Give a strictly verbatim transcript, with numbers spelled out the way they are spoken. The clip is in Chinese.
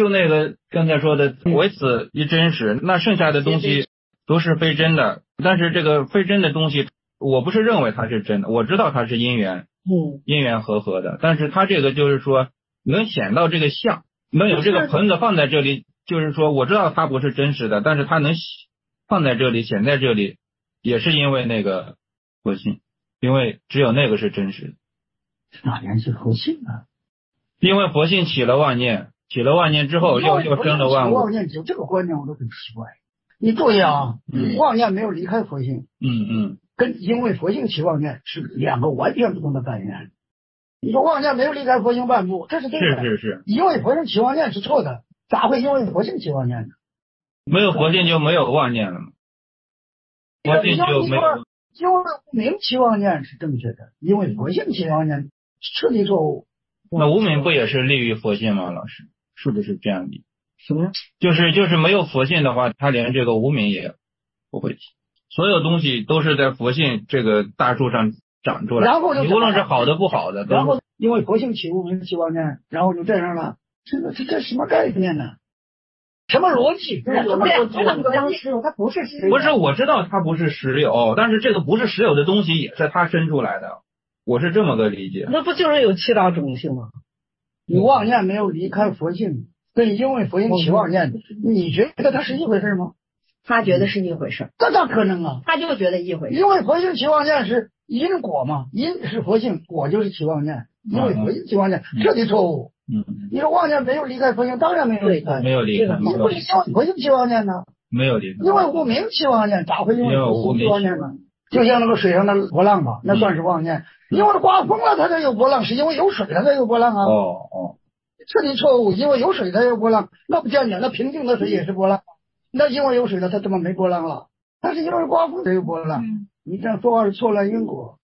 就那个刚才说的唯此一真实，那剩下的东西都是非真的。但是这个非真的东西，我不是认为它是真的，我知道它是因缘， 嗯， 因缘和合的。但是它这个就是说能显到这个相，能有这个盆子放在这里，就是说我知道它不是真实的，但是它能放在这里显在这里，也是因为那个佛性，因为只有那个是真实的。 哪联系佛性啊？ 因为佛性起了妄念，起了妄念之后又又生了万物。 妄念就这个观念我都很奇怪。你注意啊， 嗯、 妄念没有离开佛性， 嗯嗯， 跟因为佛性起妄念是两个完全不同的概念。你说妄念没有离开佛性半步，这是对的。 是是是， 因为佛性起妄念是错的，咋会因为佛性起妄念呢？ 没有佛性就没有妄念了嘛，佛性就没有。 因为无明起妄念是正确的，因为佛性起妄念彻底错误。 那无明不也是利于佛性吗？老师，是不是这样的？ 什么？ 就是就是没有佛性的话，他连这个无明也不会起。所有东西都是在佛性这个大树上长出来， 然后就你无论是好的不好的， 然后因为佛性起无明起妄念，然后就这样了。这个这这什么概念呢？什么逻辑？ 这个僵尸，它不是实有。 不是，我知道它不是实有，但是这个不是实有的东西也是它生出来的，我是这么个理解。 那不就是有七大种性吗？ 你妄念没有离开佛性，跟因为佛性起妄念，你觉得它是一回事吗？ 他觉得是一回事， 这咋可能啊？ 他就觉得一回事。 因为佛性起妄念是因果嘛，因是佛性，果就是起妄念，因为佛性起妄念，彻底错误。 嗯， 你说妄念没有离开佛性，当然没有离开， 没有离开。 你不是因为佛性起妄念呢？ 没有离开。 因为无明起妄念，咋会因为佛性起妄念呢？就像那个水上的波浪吧，那算是妄念。嗯、因为刮风了，它才有波浪，是因为有水它才有波浪啊。 哦哦， 彻底错误，因为有水才有波浪，那不见得，那平静的水也是波浪。那因为有水了，它怎么没波浪了？它是因为刮风才有波浪。嗯、你这样说话是错了因果。